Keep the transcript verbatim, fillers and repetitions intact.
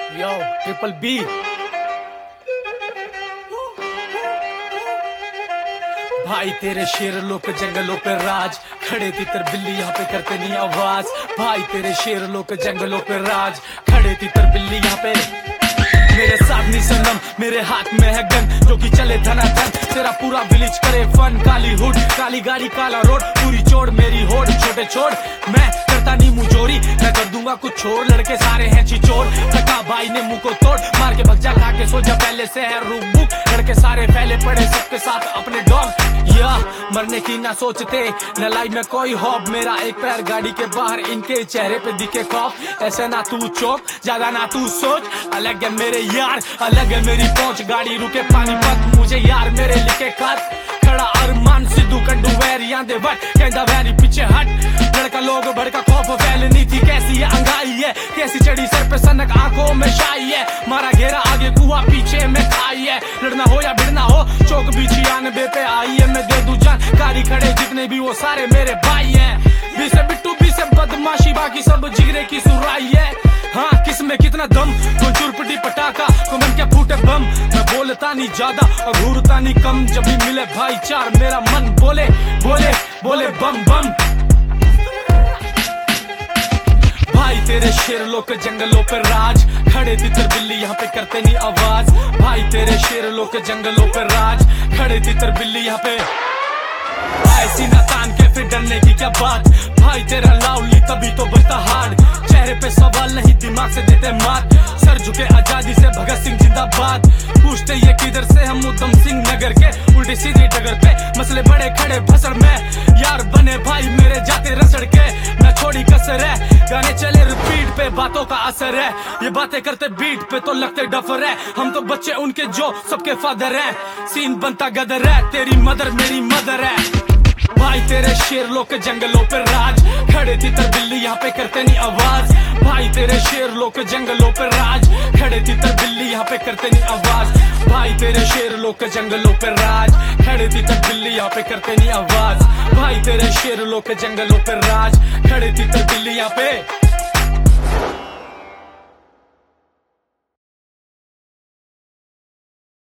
यो triple B. भाई तेरे शेर लोग जंगलों पे राज, खड़े तितर बिल्ली यहाँ पे करते नहीं आवाज। भाई तेरे शेर लोग जंगलों पे राज, खड़े तितर बिल्ली यहाँ पे। मेरे साथ नहीं सनम, मेरे हाथ में है गन, जो कि चले धनाधन। तेरा पूरा विलेज करे फन, काली हुड काली गाड़ी काला रोड, पूरी चोड़ मेरी होड़। छोटे छोड़ मैं करता नहीं मुझोरी, मैं कर दूंगा कुछ छोड़। लड़के सारे हैं चिचोर, टका भाई ने मुंह को तोड़। मार के भग जा खा के सो जा, पहले से है रूप बुक। लड़के सारे फैले पड़े सबके साथ अपने डॉग। या मरने की ना सोचते, न लाई में कोई हॉब। मेरा एक पैर गाड़ी के बाहर, इनके चेहरे पे दिखे खौफ। ऐसे ना तू चौक, ज्यादा ना तू सोच। अलग है मेरे यार, अलग है मेरी पहुंच। गाड़ी रुके पानीपत, मुझे यार मेरे लिखे खत। खड़ा अरमान सिद्धू कंडू वैरियां दे वट, कहंदा वैरी पीछे हट। लड़का लोग भड़का खौफ फैलनी थी, कैसी है अंगाई है। कैसी चढ़ी सर पे सनक, आंखों में शाई है। मारा घेरा आगे कुआ, पीछे में खाई है। लड़ना हो या भिड़ना हो, चौक भी छियानबे पे आई है। मैं दे दूं जान, कारी खड़े जितने भी वो सारे मेरे भाई हैं। बी से बिट्टू, बी से बदमाशी, बाकी सब जिगरे की सुराई है। हाँ किसमें कितना दम, कौन चुरपटी पटाखा, कौन क्या फूटे बम। मैं बोलता नहीं ज्यादा और घूरता नहीं कम, जब भी मिले भाईचार मेरा मन बोले बोले बोले बम बम। भाई तेरे शेर लोग जंगलों पे राज, खड़े तितर बिल्ली यहाँ पे करते नहीं आवाज। भाई तेरे शेर लोग जंगलों पे राज, खड़े तितर बिल्ली यहाँ पे। ऐसी ना तान के फिर डरने की क्या बात, भाई तेरा लाउली तभी तो बजता हार्ड। चेहरे पे सवाल नहीं, दिमाग से देते मात। सर झुके आजादी से भगत सिंह जिंदाबाद। पूछते ये किधर से, हम उधम सिंह नगर के। उल्टी सीधी डगर पे मसले बड़े खड़े भसड़ में। यार बने भाई मेरे जाते रसड़ के, मैं छोड़ी कसर है। गाने चले रिपीट पे, बातों का असर है। ये बातें करते बीट पे तो लगते डफर है। हम तो बच्चे उनके जो सबके फादर है। सीन बनता गदर है, तेरी मदर मेरी मदर है। भाई तेरे शेर लोग जंगलों पे राज, खड़े तितर बिल्ली यहाँ पे करते नहीं आवाज। भाई तेरे शेर लोग जंगलों पे राज, खड़े तितर बिल्ली यहाँ पे करते नहीं आवाज। भाई तेरे शेर लोग जंगलों पे राज, खड़े तितर बिल्ली यहाँ पे करते नहीं आवाज। भाई तेरे शेर लोग जंगलों पे राज, खड़े तितर बिल्ली यहाँ पे।